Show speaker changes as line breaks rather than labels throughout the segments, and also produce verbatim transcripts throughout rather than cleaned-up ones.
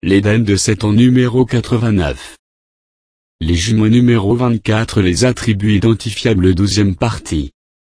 L'Éden de sept ans numéro quatre-vingt-neuf. Les jumeaux numéro vingt-quatre. Les attributs identifiables douzième partie.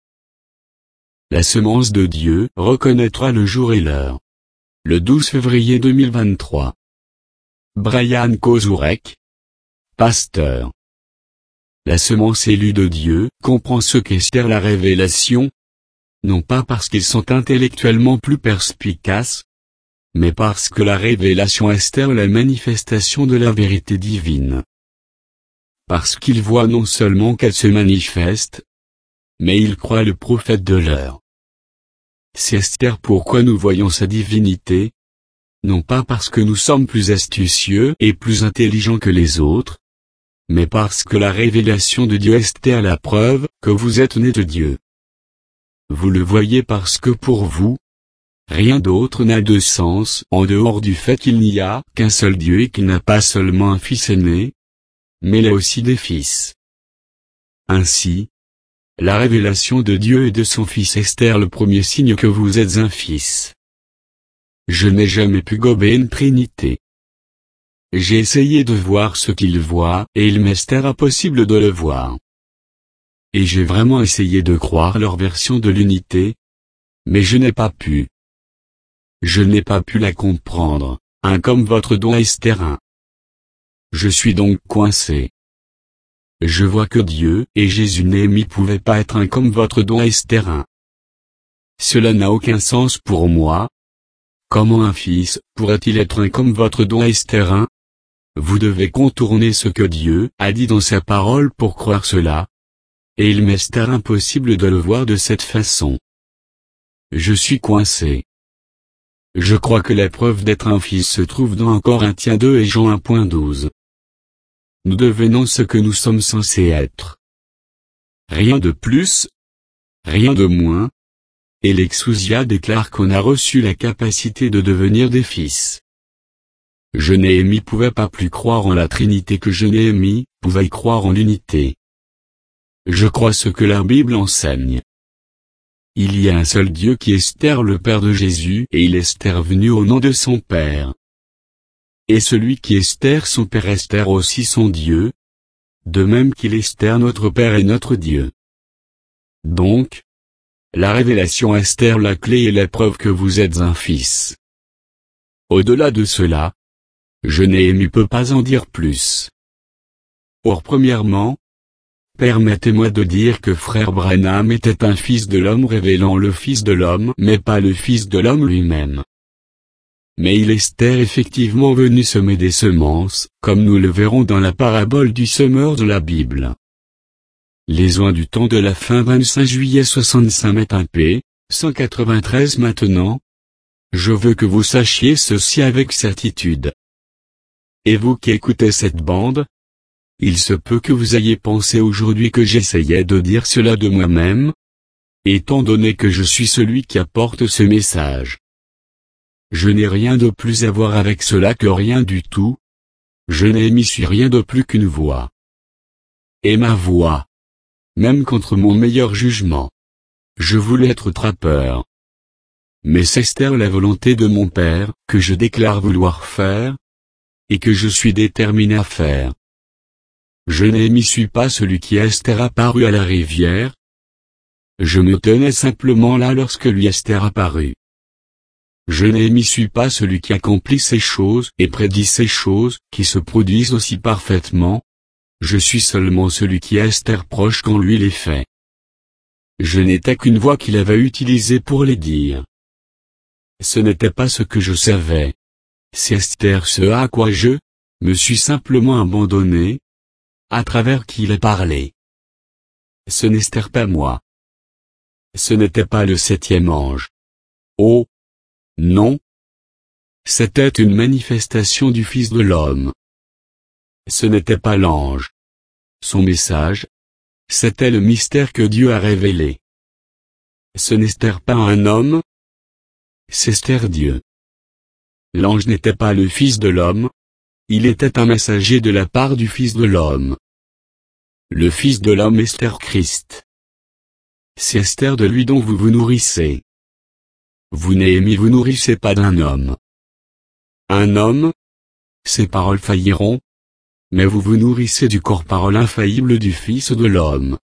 La semence de Dieu reconnaîtra le jour et l'heure. Le douze février deux mille vingt-trois. Brian Kozurek, pasteur. La semence élue de Dieu comprend ce qu'Esther la révélation, non pas parce qu'ils sont intellectuellement plus perspicaces, mais parce que la révélation Esther est la manifestation de la vérité divine. Parce qu'ils voient non seulement qu'elle se manifeste, mais ils croient le prophète de l'heure. C'est Esther pourquoi nous voyons sa divinité, non pas parce que nous sommes plus astucieux et plus intelligents que les autres, mais parce que la révélation de Dieu Esther est la preuve que vous êtes nés de Dieu. Vous le voyez parce que pour vous, rien d'autre n'a de sens en dehors du fait qu'il n'y a qu'un seul Dieu et qu'il n'a pas seulement un fils aîné, mais il a aussi des fils. Ainsi, la révélation de Dieu et de son fils Esther le premier signe que vous êtes un fils. Je n'ai jamais pu gober une trinité. J'ai essayé de voir ce qu'il voit et il m'est impossible de le voir. Et j'ai vraiment essayé de croire leur version de l'unité, mais je n'ai pas pu. Je n'ai pas pu la comprendre, un comme votre don Esther un. Je suis donc coincé. Je vois que Dieu et Jésus Néhémie pouvaient pas être un comme votre don Esther un. Cela n'a aucun sens pour moi. Comment un fils pourrait-il être un comme votre don Esther un? Vous devez contourner ce que Dieu a dit dans sa parole pour croire cela. Et il m'est impossible de le voir de cette façon. Je suis coincé. Je crois que la preuve d'être un fils se trouve dans un Corinthiens deux et Jean un douze. Nous devenons ce que nous sommes censés être. Rien de plus, rien de moins. Et l'Exousia déclare qu'on a reçu la capacité de devenir des fils. Je Néhémie pouvait pas plus croire en la Trinité que je Néhémie pouvait y croire en l'unité. Je crois ce que la Bible enseigne. Il y a un seul Dieu qui est Esther le Père de Jésus et il est Esther venu au nom de son Père. Et celui qui est Esther son Père Esther aussi son Dieu, de même qu'il est Esther notre Père et notre Dieu. Donc, la révélation Esther la clé et la preuve que vous êtes un fils. Au-delà de cela, je Néhémie peux pas en dire plus. Or premièrement, permettez-moi de dire que frère Branham était un fils de l'homme révélant le fils de l'homme mais pas le fils de l'homme lui-même. Mais il est Esther effectivement venu semer des semences, comme nous le verrons dans la parabole du semeur de la Bible. Les oins du temps de la fin vingt-cinq juillet soixante-cinq met un p. cent quatre-vingt-treize maintenant. Je veux que vous sachiez ceci avec certitude. Et vous qui écoutez cette bande, il se peut que vous ayez pensé aujourd'hui que j'essayais de dire cela de moi-même, étant donné que je suis celui qui apporte ce message. Je n'ai rien de plus à voir avec cela que rien du tout. Je n'ai mis sur rien de plus qu'une voix. Et ma voix. Même contre mon meilleur jugement. Je voulais être trappeur. Mais c'est Esther la volonté de mon Père, que je déclare vouloir faire, et que je suis déterminé à faire. Je Néhémie suis pas celui qui Esther apparut à la rivière. Je me tenais simplement là lorsque lui Esther apparut. Je Néhémie suis pas celui qui accomplit ces choses et prédit ces choses qui se produisent aussi parfaitement. Je suis seulement celui qui Esther proche quand lui les fait. Je n'étais qu'une voix qu'il avait utilisée pour les dire. Ce n'était pas ce que je savais. C'est Esther ce à quoi je me suis simplement abandonné, à travers qui il a parlé. Ce n'est Esther pas moi. Ce n'était pas le septième ange. Oh! Non. C'était une manifestation du Fils de l'homme. Ce n'était pas l'ange. Son message, c'était le mystère que Dieu a révélé. Ce n'est Esther pas un homme. C'est Esther Dieu. L'ange n'était pas le Fils de l'homme. Il était un messager de la part du Fils de l'homme. Le Fils de l'homme Esther Christ. C'est Esther de lui dont vous vous nourrissez. Vous Néhémie vous nourrissez pas d'un homme. Un homme, ces paroles failliront. Mais vous vous nourrissez du corps-parole infaillible du Fils de l'homme.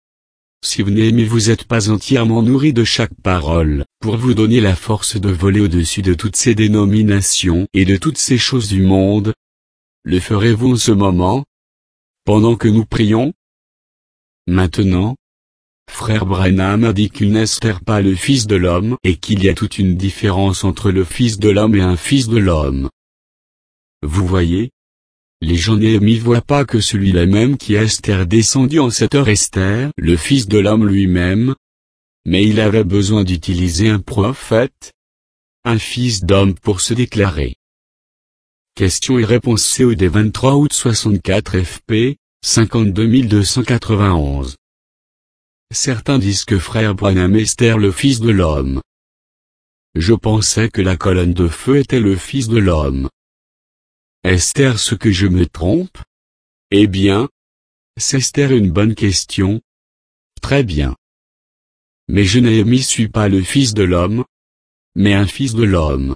Si vous n'aimez, vous êtes pas entièrement nourri de chaque parole, pour vous donner la force de voler au-dessus de toutes ces dénominations et de toutes ces choses du monde. Le ferez-vous en ce moment, pendant que nous prions? Maintenant, Frère Branham a dit qu'il n'espère pas le Fils de l'homme et qu'il y a toute une différence entre le Fils de l'homme et un Fils de l'homme. Vous voyez? Les gens n'y voient pas que celui-là même qui est Esther descendu en cette heure Esther, le Fils de l'homme lui-même. Mais il avait besoin d'utiliser un prophète, un fils d'homme pour se déclarer. Questions et réponses C O D vingt-trois août soixante-quatre F P, cinquante-deux mille deux cent quatre-vingt-onze. Certains disent que Frère Branham est Esther le Fils de l'homme. Je pensais que la colonne de feu était le Fils de l'homme. Esther, ce que je me trompe? Eh bien, c'est Esther une bonne question. Très bien. Mais je ne suis pas le Fils de l'homme, mais un Fils de l'homme.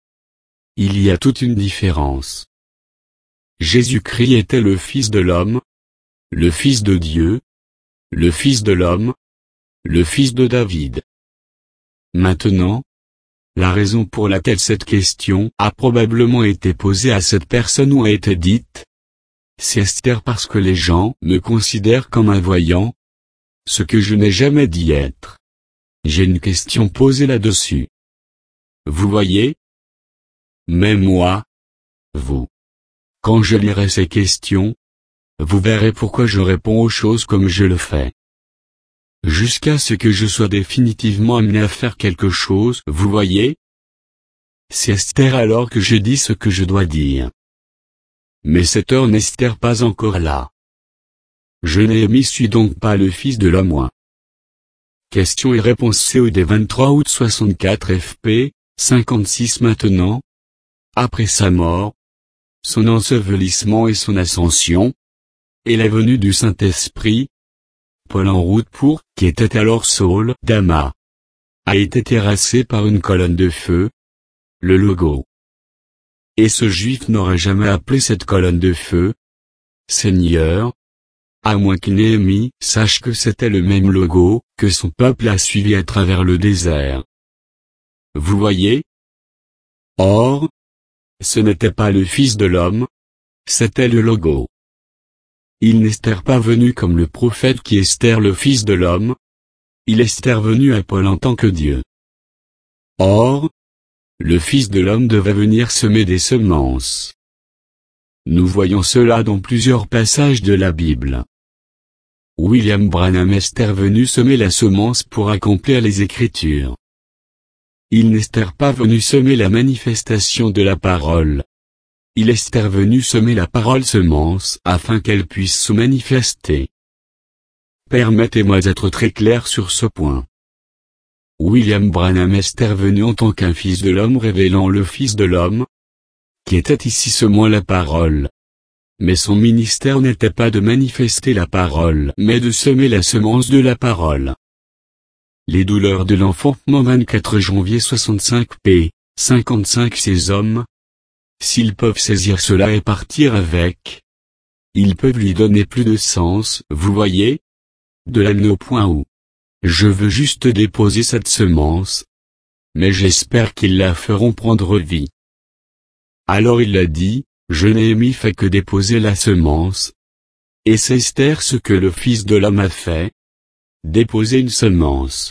Il y a toute une différence. Jésus-Christ était le Fils de l'homme, le Fils de Dieu, le Fils de l'homme, le Fils de David. Maintenant, la raison pour laquelle cette question a probablement été posée à cette personne ou a été dite, c'est Esther parce que les gens me considèrent comme un voyant, ce que je n'ai jamais dit être. J'ai une question posée là-dessus. Vous voyez? Mais moi, vous. Quand je lirai ces questions, vous verrez pourquoi je réponds aux choses comme je le fais. Jusqu'à ce que je sois définitivement amené à faire quelque chose, vous voyez? C'est Esther alors que je dis ce que je dois dire. Mais cette heure n'est pas encore là. Je n'ai suis donc pas le Fils de l'homme moi. Questions et réponses C O D vingt-trois août soixante-quatre F P, cinquante-six maintenant. Après sa mort, son ensevelissement et son ascension, et la venue du Saint-Esprit, Paul en route pour, qui était alors Saul, d'Ama, a été terrassé par une colonne de feu, le logo. Et ce juif n'aurait jamais appelé cette colonne de feu Seigneur, à moins que Néhémie sache que c'était le même logo que son peuple a suivi à travers le désert. Vous voyez? Or, ce n'était pas le Fils de l'homme, c'était le logo. Il n'est pas venu comme le prophète qui est Esther le Fils de l'homme. Il est venu à Paul en tant que Dieu. Or, le Fils de l'homme devait venir semer des semences. Nous voyons cela dans plusieurs passages de la Bible. William Branham est venu semer la semence pour accomplir les Écritures. Il n'est pas venu semer la manifestation de la parole. Il est venu semer la parole semence afin qu'elle puisse se manifester. Permettez-moi d'être très clair sur ce point. William Branham est venu en tant qu'un Fils de l'homme révélant le Fils de l'homme, qui était ici semant la parole. Mais son ministère n'était pas de manifester la parole, mais de semer la semence de la parole. Les douleurs de l'enfantement vingt-quatre janvier soixante-cinq p. cinquante-cinq Ces hommes, s'ils peuvent saisir cela et partir avec, ils peuvent lui donner plus de sens, vous voyez? De l'amener au point où je veux juste déposer cette semence, mais j'espère qu'ils la feront prendre vie. Alors il a dit, je n'ai fait que déposer la semence. Et c'est Esther ce que le Fils de l'homme a fait. Déposer une semence.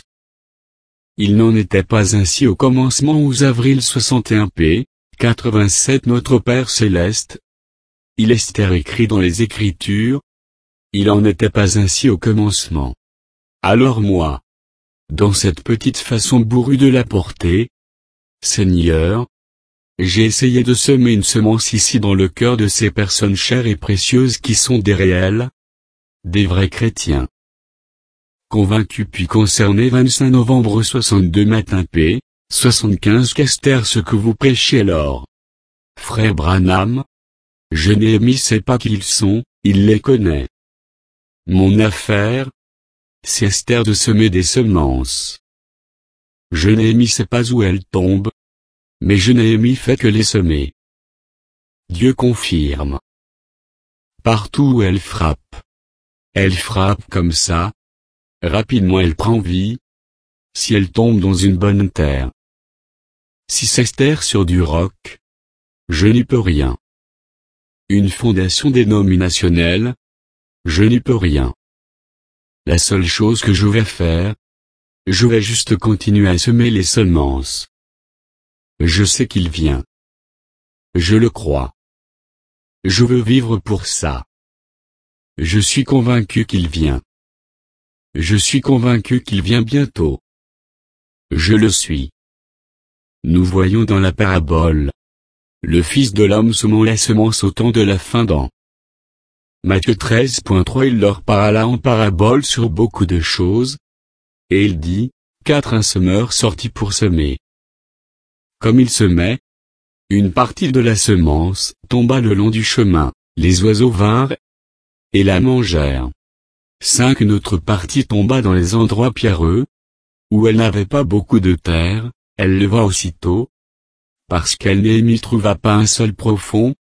Il n'en était pas ainsi au commencement onze avril soixante et un p. quatre-vingt-sept Notre Père Céleste. Il est écrit dans les Écritures. Il en était pas ainsi au commencement. Alors moi, dans cette petite façon bourrue de la porter, Seigneur, j'ai essayé de semer une semence ici dans le cœur de ces personnes chères et précieuses qui sont des réels, des vrais chrétiens. Convaincu puis concerné vingt-cinq novembre soixante-deux matin p. soixante-quinze Qu'Esther ce que vous prêchez alors. Frère Branham, je n'ai sais pas qui ils sont, il les connaît. Mon affaire, c'est Esther de semer des semences. Je n'ai sais pas où elles tombent, mais je n'ai fait que les semer. Dieu confirme. Partout où elle frappe. Elle frappe comme ça. Rapidement elle prend vie. Si elle tombe dans une bonne terre. Si c'est terre sur du roc. Je n'y peux rien. Une fondation dénominationnelle. Je n'y peux rien. La seule chose que je vais faire. Je vais juste continuer à semer les semences. Je sais qu'il vient. Je le crois. Je veux vivre pour ça. Je suis convaincu qu'il vient. Je suis convaincu qu'il vient bientôt. Je le suis. Nous voyons dans la parabole le Fils de l'homme semant la semence au temps de la fin d'an. Matthieu treize point trois Il leur parla en parabole sur beaucoup de choses. Et il dit, quatre un semeur sortit pour semer. Comme il semait, une partie de la semence tomba le long du chemin, les oiseaux vinrent et la mangèrent. Cinq Une autre partie tomba dans les endroits pierreux, où elle n'avait pas beaucoup de terre, elle leva aussitôt, parce qu'elle n'y trouva pas un sol profond.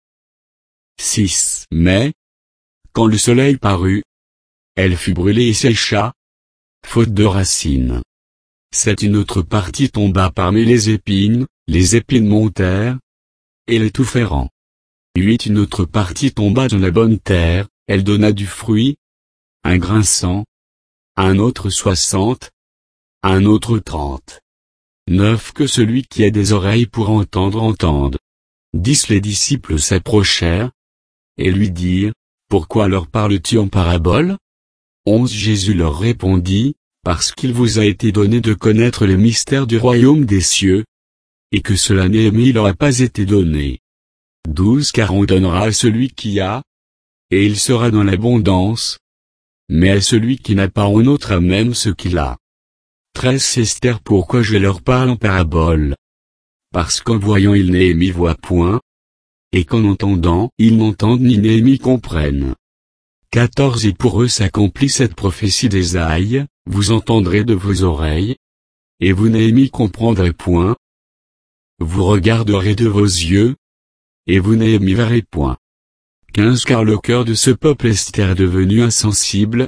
six Mais, quand le soleil parut, elle fut brûlée et sécha, faute de racines. sept Une autre partie tomba parmi les épines, les épines montèrent, et l'étouffèrent. huit Une autre partie tomba dans la bonne terre, elle donna du fruit, un grain cent, un autre soixante, un autre trente. neuf Que celui qui a des oreilles pour entendre entende. dix Les disciples s'approchèrent, et lui dirent, pourquoi leur parles-tu en parabole? onze Jésus leur répondit, parce qu'il vous a été donné de connaître les mystères du royaume des cieux, et que cela n'est leur a pas été donné. douze Car on donnera à celui qui a, et il sera dans l'abondance, mais à celui qui n'a pas on ôtera même ce qu'il a. treize Esther Pourquoi je leur parle en parabole? Parce qu'en voyant ils Néhémie voient point, et qu'en entendant ils n'entendent ni Néhémie comprennent. quatorze Et pour eux s'accomplit cette prophétie d'Ésaïe, vous entendrez de vos oreilles, et vous Néhémie comprendrez point. Vous regarderez de vos yeux, et vous Néhémie verrez point. quinze Car le cœur de ce peuple est devenu insensible.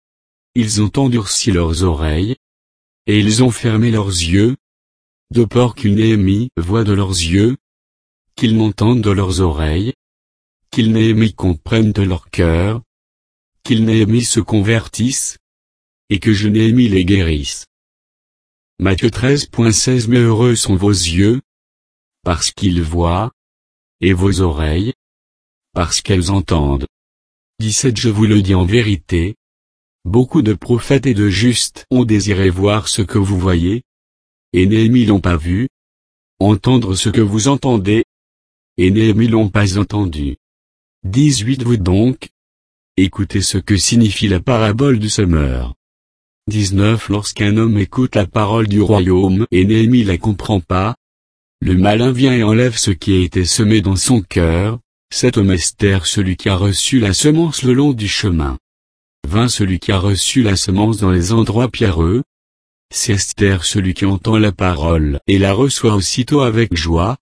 Ils ont endurci leurs oreilles, et ils ont fermé leurs yeux, de peur qu'ils Néhémie voient de leurs yeux, qu'ils n'entendent de leurs oreilles, qu'ils Néhémie comprennent de leur cœur, qu'ils Néhémie se convertissent, et que je Néhémie les guérisse. Matthieu treize point seize Mais heureux sont vos yeux, parce qu'ils voient, et vos oreilles, parce qu'elles entendent. dix-sept Je vous le dis en vérité, beaucoup de prophètes et de justes ont désiré voir ce que vous voyez, et Néhémie l'ont pas vu, entendre ce que vous entendez, et Néhémie l'ont pas entendu. dix-huit Vous donc, écoutez ce que signifie la parabole du semeur. dix-neuf Lorsqu'un homme écoute la parole du royaume et Néhémie la comprend pas, le malin vient et enlève ce qui a été semé dans son cœur. Cet homme Esther celui qui a reçu la semence le long du chemin. vingt Celui qui a reçu la semence dans les endroits pierreux. C'est Esther celui qui entend la parole et la reçoit aussitôt avec joie.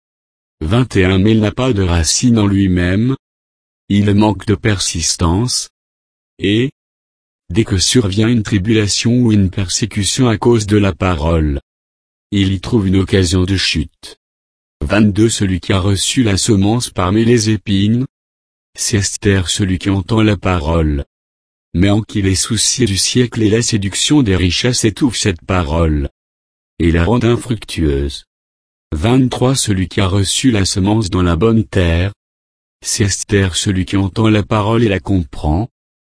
vingt et un Mais il n'a pas de racine en lui-même. Il manque de persistance. Et, dès que survient une tribulation ou une persécution à cause de la parole, il y trouve une occasion de chute. vingt-deux Celui qui a reçu la semence parmi les épines. C'est Esther celui qui entend la parole, mais en qui les soucis du siècle et la séduction des richesses étouffent cette parole, et la rendent infructueuse. vingt-trois Celui qui a reçu la semence dans la bonne terre. C'est Esther celui qui entend la parole et la comprend.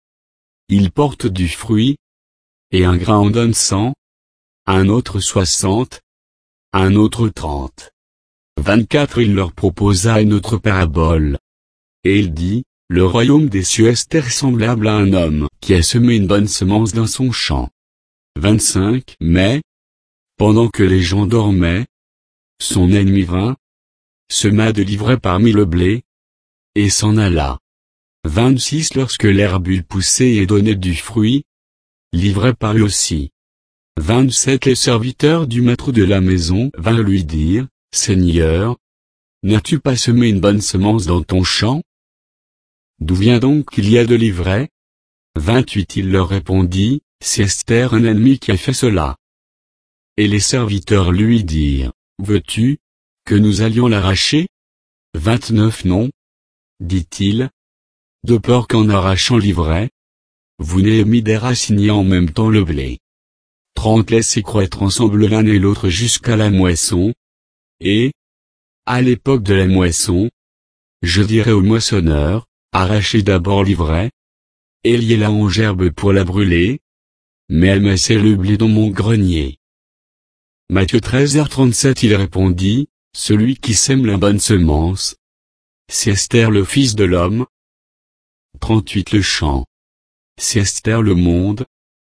Il porte du fruit, et un grain en donne cent, un autre soixante, un autre trente. vingt-quatre Il leur proposa une autre parabole. Et il dit, le royaume des cieux est semblable à un homme qui a semé une bonne semence dans son champ. vingt-cinq Mais, pendant que les gens dormaient, son ennemi vint, sema de l'ivraie parmi le blé, et s'en alla. vingt-six Lorsque l'herbe eut poussé et donné du fruit, l'ivraie parut aussi. vingt-sept Les serviteurs du maître de la maison vinrent lui dire, Seigneur, N'as-tu pas semé une bonne semence dans ton champ? D'où vient donc qu'il y a de l'ivraie? vingt-huit Il leur répondit, c'est Esther un ennemi qui a fait cela. Et les serviteurs lui dirent, veux-tu que nous allions l'arracher? vingt-neuf Non, dit-il, de peur qu'en arrachant l'ivraie, vous n'ayez mis déraciner en même temps le blé. trente Laissez croître ensemble l'un et l'autre jusqu'à la moisson, et, à l'époque de la moisson, je dirai au moissonneur, arrachez d'abord l'ivraie, et liez-la en gerbe pour la brûler, mais amassez le blé dans mon grenier. Matthieu treize heures trente-sept Il répondit, celui qui sème la bonne semence, c'est Esther le fils de l'homme. trente-huit Le champ, c'est Esther le monde.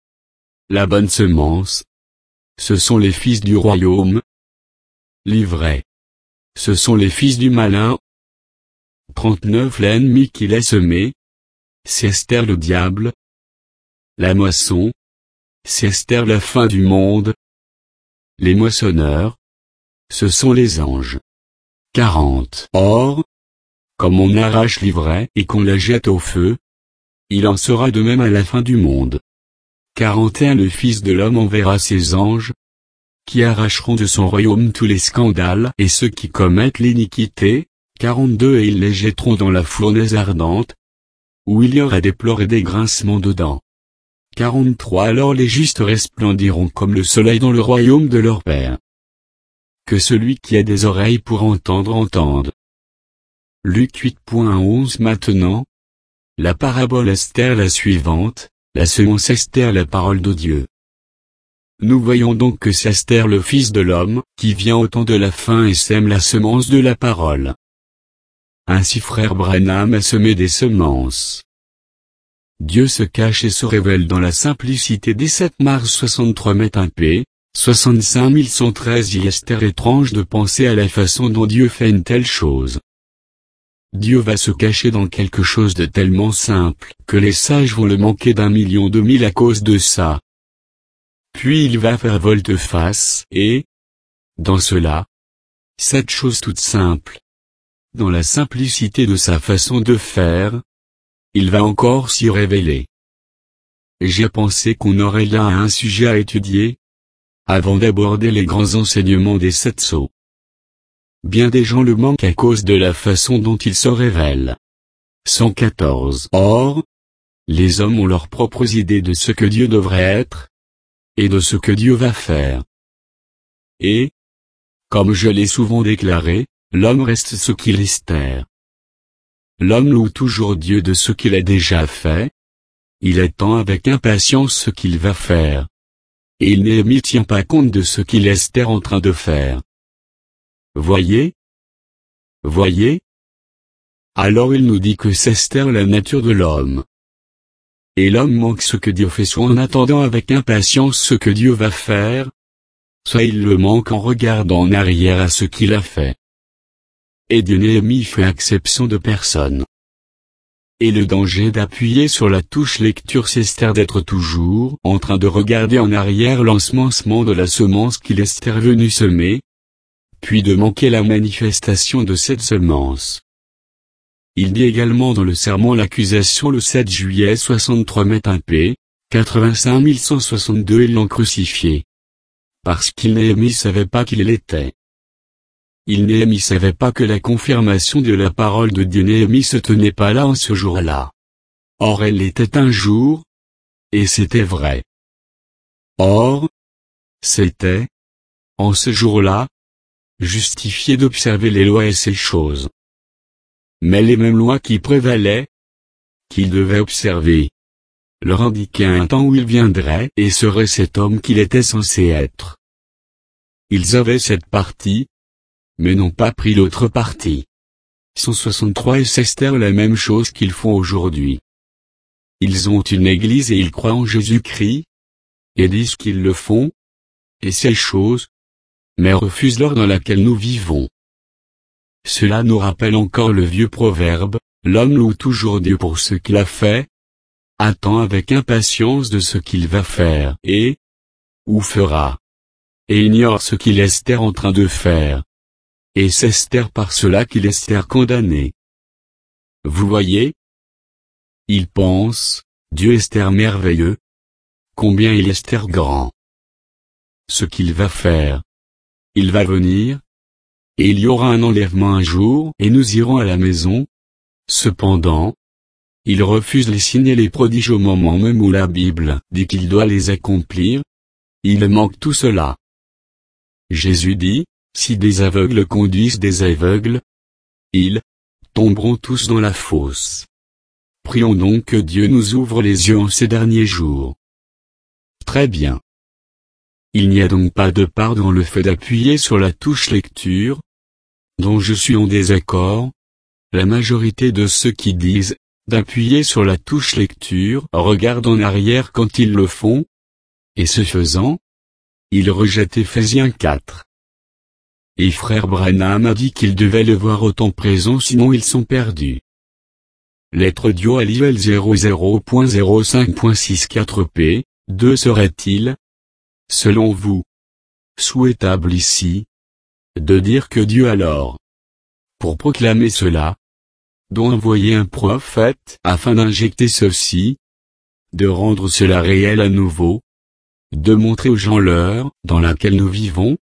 La bonne semence, ce sont les fils du royaume. L'ivraie, ce sont les fils du malin. trente-neuf L'ennemi qui l'a semé, c'est Esther le diable. La moisson, c'est Esther la fin du monde. Les moissonneurs, ce sont les anges. quarante Or, comme on arrache l'ivraie et qu'on la jette au feu, il en sera de même à la fin du monde. quarante et un Le Fils de l'homme enverra ses anges, qui arracheront de son royaume tous les scandales et ceux qui commettent l'iniquité. quarante-deux Et ils les jetteront dans la fournaise ardente, où il y aura des pleurs et des grincements de dents. quarante-trois Alors les justes resplendiront comme le soleil dans le royaume de leur Père. Que celui qui a des oreilles pour entendre entende. Luc huit onze Maintenant, la parabole Esther la suivante, la semence Esther la parole de Dieu. Nous voyons donc que c'est Esther le fils de l'homme, qui vient au temps de la fin et sème la semence de la parole. Ainsi frère Branham a semé des semences. Dieu se cache et se révèle dans la simplicité des sept mars soixante-trois Met un P, soixante-cinq mille cent treize Il Esther étrange de penser à la façon dont Dieu fait une telle chose. Dieu va se cacher dans quelque chose de tellement simple, que les sages vont le manquer d'un million de mille à cause de ça. Puis il va faire volte-face, et, dans cela, cette chose toute simple, dans la simplicité de sa façon de faire, il va encore s'y révéler. J'ai pensé qu'on aurait là un sujet à étudier, avant d'aborder les grands enseignements des sept sceaux. Bien des gens le manquent à cause de la façon dont il se révèle. cent quatorze Or, les hommes ont leurs propres idées de ce que Dieu devrait être, et de ce que Dieu va faire. Et, comme je l'ai souvent déclaré, l'homme reste ce qu'il Esther. L'homme loue toujours Dieu de ce qu'il a déjà fait. Il attend avec impatience ce qu'il va faire. Et il ne tient pas compte de ce qu'il Esther en train de faire. Voyez? Voyez? Alors il nous dit que c'est Esther la nature de l'homme. Et l'homme manque ce que Dieu fait soit en attendant avec impatience ce que Dieu va faire, soit il le manque en regardant en arrière à ce qu'il a fait. Et Dieu n'est fait exception de personne. Et le danger d'appuyer sur la touche lecture c'est Esther d'être toujours en train de regarder en arrière l'ensemencement de la semence qu'il est venu semer, puis de manquer la manifestation de cette semence. Il dit également dans le sermon l'accusation le sept juillet soixante-trois Met un P, quatre-vingt-cinq mille cent soixante-deux Ils l'ont crucifié. Parce qu'il Néhémie savait pas qu'il l'était. Il Néhémie savait pas que la confirmation de la parole de Dieu Néhémie se tenait pas là en ce jour-là. Or elle l'était un jour, et c'était vrai. Or, c'était, en ce jour-là, justifié d'observer les lois et ces choses. Mais les mêmes lois qui prévalaient, qu'il devait observer, leur indiquaient un temps où il viendrait et serait cet homme qu'il était censé être. Ils avaient cette partie, mais n'ont pas pris l'autre partie. cent soixante-trois Et c'est Esther la même chose qu'ils font aujourd'hui. Ils ont une église et ils croient en Jésus-Christ, et disent qu'ils le font, et ces choses, mais refusent l'heure dans laquelle nous vivons. Cela nous rappelle encore le vieux proverbe, l'homme loue toujours Dieu pour ce qu'il a fait, attend avec impatience de ce qu'il va faire et, ou fera, et ignore ce qu'il est en train de faire. et c'est Esther par cela qu'il est Esther condamné. Vous voyez? Il pense, Dieu Esther merveilleux. Combien il est Esther grand. Ce qu'il va faire. Il va venir. Et il y aura un enlèvement un jour et nous irons à la maison. Cependant, il refuse les signes et les prodiges au moment même où la Bible dit qu'il doit les accomplir. Il manque tout cela. Jésus dit, si des aveugles conduisent des aveugles, ils tomberont tous dans la fosse. Prions donc que Dieu nous ouvre les yeux en ces derniers jours. Très bien. Il n'y a donc pas de part dans le fait d'appuyer sur la touche lecture, dont je suis en désaccord. La majorité de ceux qui disent d'appuyer sur la touche lecture regardent en arrière quand ils le font, et ce faisant, ils rejettent Éphésiens quatre. Et frère Branham a dit qu'ils devaient le voir au temps présent sinon ils sont perdus. Lettre Dio à l'I L zéro zéro point zéro cinq point soixante-quatre p, deux serait-il, selon vous, souhaitable ici, de dire que Dieu alors, pour proclamer cela, doit envoyer un prophète afin d'injecter ceci, de rendre cela réel à nouveau, de montrer aux gens l'heure dans laquelle nous vivons?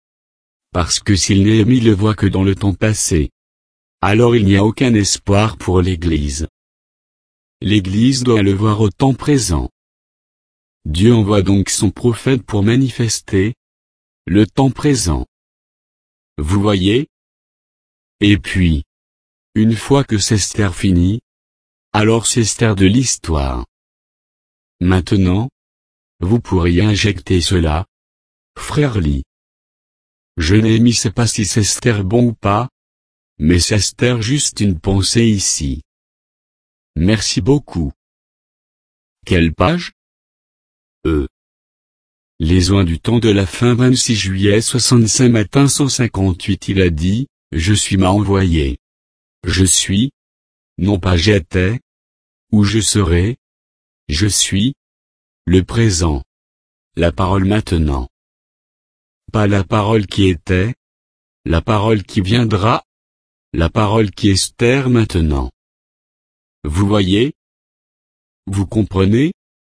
Parce que s'il n'est mis le voit que dans le temps passé, alors il n'y a aucun espoir pour l'Église. L'Église doit le voir au temps présent. Dieu envoie donc son prophète pour manifester le temps présent. Vous voyez? Et puis, une fois que c'est Esther fini, alors c'est Esther de l'histoire. Maintenant, vous pourriez injecter cela, frère Lee. Je n'ai mis c'est pas si c'est Esther bon ou pas, mais c'est Esther juste une pensée ici. Merci beaucoup. Quelle page? E. Les oins du temps de la fin vingt-six juillet soixante-cinq matin cent cinquante-huit il a dit, je suis m'a envoyé. Je suis, non pas j'étais, ou je serai, je suis, le présent. La parole maintenant. Pas la parole qui était, la parole qui viendra, la parole qui est Esther maintenant. Vous voyez? Vous comprenez?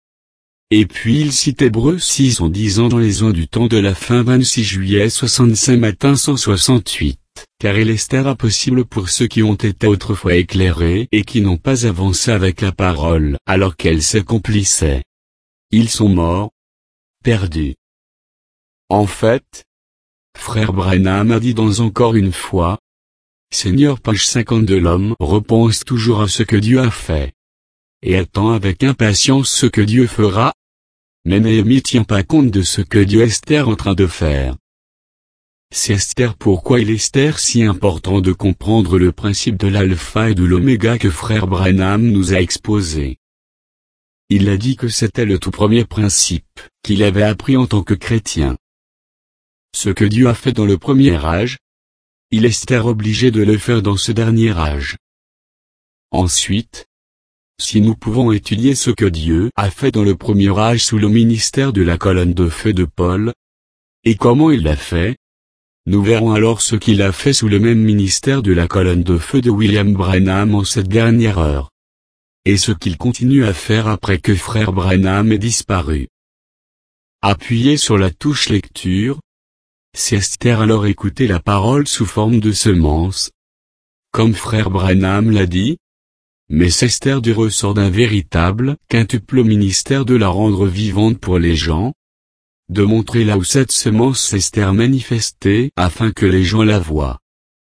Et puis il cite Hébreux six en disant dans les oins du temps de la fin vingt-six juillet soixante-cinq matin cent soixante-huit, car il est Esther impossible pour ceux qui ont été autrefois éclairés et qui n'ont pas avancé avec la parole alors qu'elle s'accomplissait. Ils sont morts, perdus. En fait, frère Branham a dit dans encore une fois, Seigneur page cinquante-deux l'homme repense toujours à ce que Dieu a fait. Et attend avec impatience ce que Dieu fera. Mais Néhémie tient pas compte de ce que Dieu est Esther en train de faire. C'est Esther pourquoi il est Esther si important de comprendre le principe de l'alpha et de l'oméga que frère Branham nous a exposé. Il a dit que c'était le tout premier principe qu'il avait appris en tant que chrétien. Ce que Dieu a fait dans le premier âge, il est Esther obligé de le faire dans ce dernier âge. Ensuite, si nous pouvons étudier ce que Dieu a fait dans le premier âge sous le ministère de la colonne de feu de Paul, et comment il l'a fait, nous verrons alors ce qu'il a fait sous le même ministère de la colonne de feu de William Branham en cette dernière heure. Et ce qu'il continue à faire après que frère Branham ait disparu. Appuyez sur la touche lecture. C'est Esther alors écouter la parole sous forme de semence. Comme frère Branham l'a dit, mais c'est Esther du ressort d'un véritable quintuple ministère de la rendre vivante pour les gens, de montrer là où cette semence Esther manifestée afin que les gens la voient.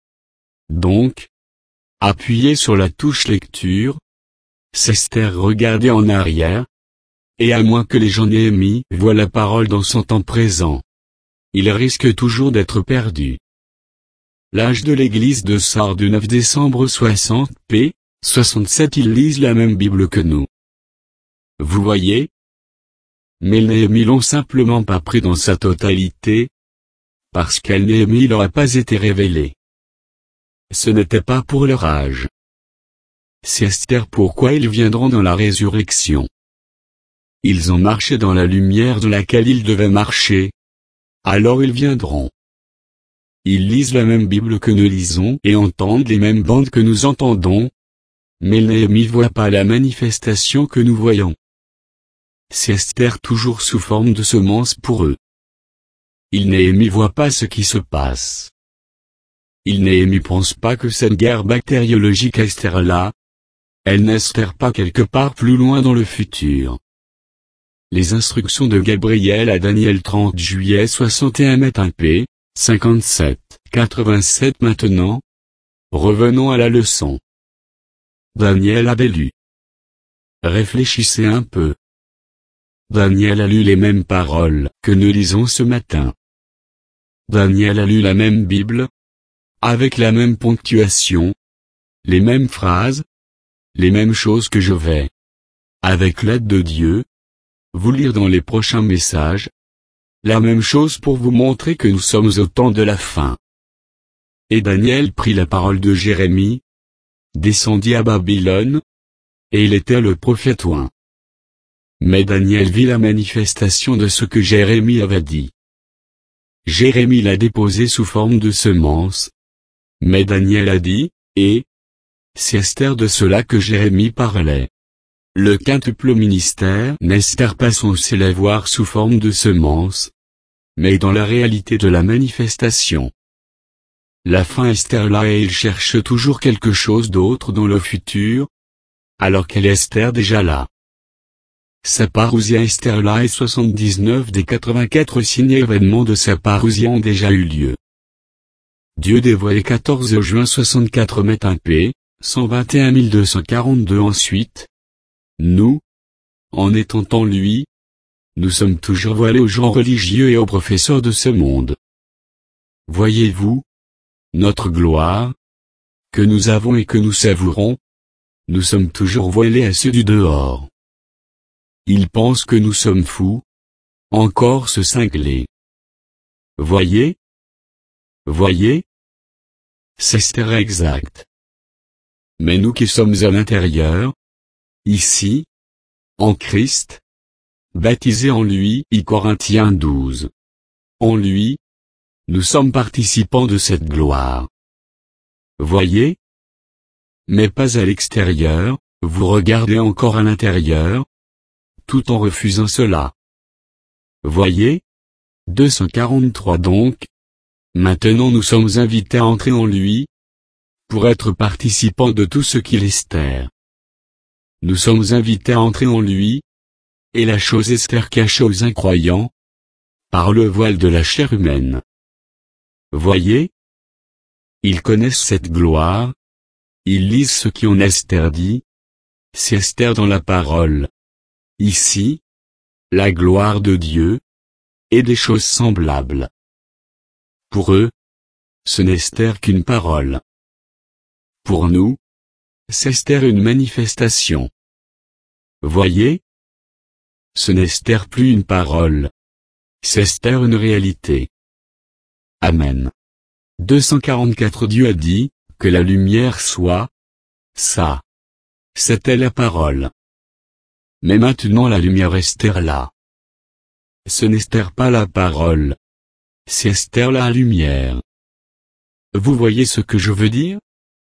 Donc, appuyez sur la touche lecture, c'est Esther regarder en arrière, et à moins que les gens Néhémie voient la parole dans son temps présent, il risque toujours d'être perdu. L'âge de l'église de Sardes du neuf décembre soixante p. soixante-sept ils lisent la même Bible que nous. Vous voyez? Mais Néhémie l'ont simplement pas pris dans sa totalité, parce qu'elle Néhémie leur a pas été révélée. Ce n'était pas pour leur âge. C'est Esther pourquoi ils viendront dans la résurrection. Ils ont marché dans la lumière de laquelle ils devaient marcher. Alors ils viendront. Ils lisent la même Bible que nous lisons et entendent les mêmes bandes que nous entendons. Mais Néhémie voit pas la manifestation que nous voyons. C'est Esther toujours sous forme de semence pour eux. Il Néhémie voit pas ce qui se passe. Il Néhémie pense pas que cette guerre bactériologique Esther là, elle n'Esther pas quelque part plus loin dans le futur. Les instructions de Gabriel à Daniel trente juillet soixante et un mettent un P, cinquante-sept, quatre-vingt-sept maintenant. Revenons à la leçon. Daniel avait lu. Réfléchissez un peu. Daniel a lu les mêmes paroles que nous lisons ce matin. Daniel a lu la même Bible, avec la même ponctuation, les mêmes phrases, les mêmes choses que je vais, avec l'aide de Dieu, vous lire dans les prochains messages, la même chose pour vous montrer que nous sommes au temps de la fin. Et Daniel prit la parole de Jérémie, descendit à Babylone, et il était le prophète oint. Mais Daniel vit la manifestation de ce que Jérémie avait dit. Jérémie l'a déposé sous forme de semence. Mais Daniel a dit, et c'est Esther de cela que Jérémie parlait. Le quintuple ministère n'Esther pas censé la voir sous forme de semence, mais dans la réalité de la manifestation. La fin Esther là et il cherche toujours quelque chose d'autre dans le futur, alors qu'elle est Esther déjà là. Sa parousia Esther là et soixante-dix-neuf des quatre-vingt-quatre signes événements de sa parousia ont déjà eu lieu. Dieu dévoilé quatorze juin soixante-quatre met un P, cent vingt et un mille deux cent quarante-deux ensuite. Nous, en étant en lui, nous sommes toujours voilés aux gens religieux et aux professeurs de ce monde. Voyez-vous, notre gloire, que nous avons et que nous savourons, nous sommes toujours voilés à ceux du dehors. Ils pensent que nous sommes fous, encore ce cinglé. Voyez? Voyez? C'est Esther exact. Mais nous qui sommes à l'intérieur, ici, en Christ, baptisés en lui, I Corinthiens douze. En lui, nous sommes participants de cette gloire. Voyez? Mais pas à l'extérieur, vous regardez encore à l'intérieur, tout en refusant cela. Voyez? deux cent quarante-trois donc. Maintenant nous sommes invités à entrer en lui, pour être participants de tout ce qu'il est Esther. Nous sommes invités à entrer en lui, et la chose Esther cachée aux incroyants, par le voile de la chair humaine. Voyez? Ils connaissent cette gloire, ils lisent ce qui en Esther dit, c'est Esther dans la parole. Ici, la gloire de Dieu, et des choses semblables. Pour eux, ce n'est Esther qu'une parole. Pour nous, c'est Esther une manifestation. Voyez? Ce n'est Esther plus une parole. C'est Esther une réalité. Amen. deux cent quarante-quatre Dieu a dit, que la lumière soit. Ça. C'était la parole. Mais maintenant la lumière Esther là. Ce n'est Esther pas la parole. C'est Esther la lumière. Vous voyez ce que je veux dire?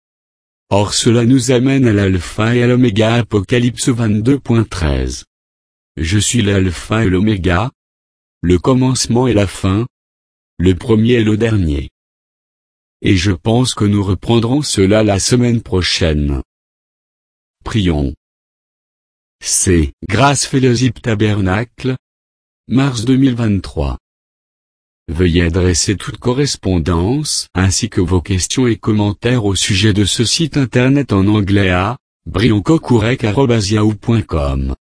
Or cela nous amène à l'alpha et à l'oméga Apocalypse vingt-deux treize. Je suis l'alpha et l'oméga, le commencement et la fin, le premier et le dernier. Et je pense que nous reprendrons cela la semaine prochaine. Prions. C'est Grâce Fellowship Tabernacle, mars deux mille vingt-trois. Veuillez adresser toute correspondance ainsi que vos questions et commentaires au sujet de ce site internet en anglais à brioncocourec arobase yahoo point com.